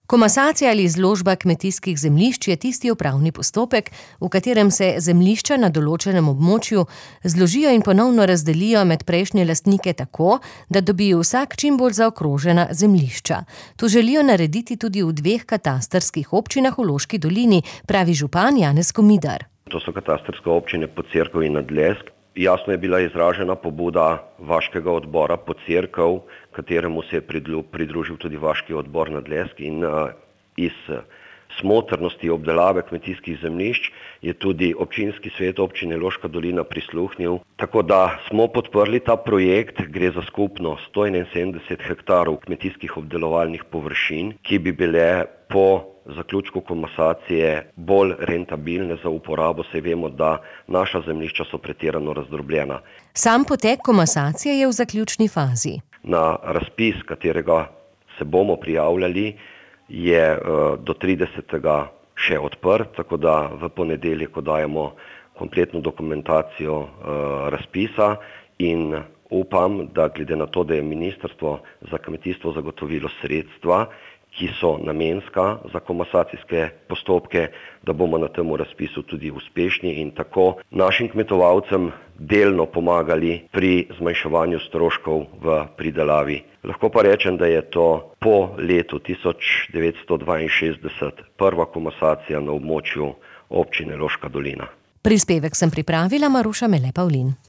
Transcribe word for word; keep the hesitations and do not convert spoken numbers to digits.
Komasacija ali izložba kmetijskih zemljišč je tisti upravni postopek, v katerem se zemljišča na določenem območju zložijo in ponovno razdelijo med prejšnje lastnike tako, da dobijo vsak čim bolj zaokrožena zemljišča. To želijo narediti tudi v dveh katastrskih občinah v Loški dolini, pravi župan Janez Komidar. To so katastrske občine Podcerkev in Nadlesk. Jasno je bila izražena pobuda vaškega odbora Podcerkev, kateremu se je pridružil tudi vaški odbor Nadlesk, in uh, iz smotrnosti obdelave kmetijskih zemljišč je tudi občinski svet občine Loška dolina prisluhnil. Tako da smo podprli ta projekt, gre za skupno sto enainsedemdeset hektarov kmetijskih obdelovalnih površin, ki bi bile po zaključku komasacije bolj rentabilne za uporabo, saj vemo, da naša zemljišča so pretirano razdrobljena. Sam potek komasacije je v zaključni fazi. Na razpis, katerega se bomo prijavljali, je uh, do tridesetega še odprt, tako da v ponedeljek oddajamo kompletno dokumentacijo uh, razpisa in upam, da glede na to, da je Ministrstvo za kmetijstvo zagotovilo sredstva, ki so namenska za komasacijske postopke, da bomo na tem razpisu tudi uspešni in tako našim kmetovalcem delno pomagali pri zmanjševanju stroškov v pridelavi. Lahko pa rečem, da je to po letu tisoč devetsto dvainšestdeset prva komasacija na območju občine Loška dolina. Prispevek sem pripravila Maruša Mele Pavlin.